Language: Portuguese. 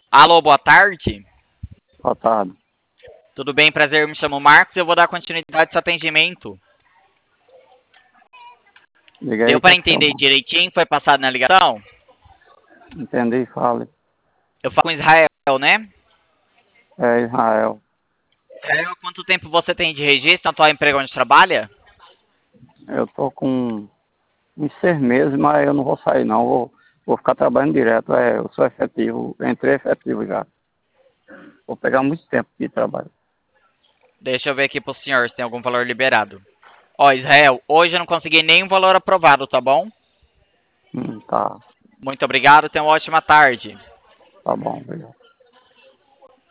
Alô, boa tarde. Boa tarde. Tudo bem? Prazer, me chamo Marcos e eu vou dar continuidade a esse atendimento. Diga aí Deu o que para é que tem entender bom. direitinho? Foi passado na ligação? Entendi, fale. Eu falo com Israel, né? É Israel. Israel, quanto tempo você tem de registro na tua emprego onde trabalha? Eu tô com uns 6 meses, mas eu não vou sair não. Vou ficar trabalhando direto. Eu sou efetivo, entrei efetivo já. Vou pegar muito tempo de trabalho. Deixa eu ver aqui pro senhor se tem algum valor liberado. Ó, Israel, hoje eu não consegui nenhum valor aprovado, tá bom? Tá, Muito obrigado, tenha uma ótima tarde. tá bom, obrigado.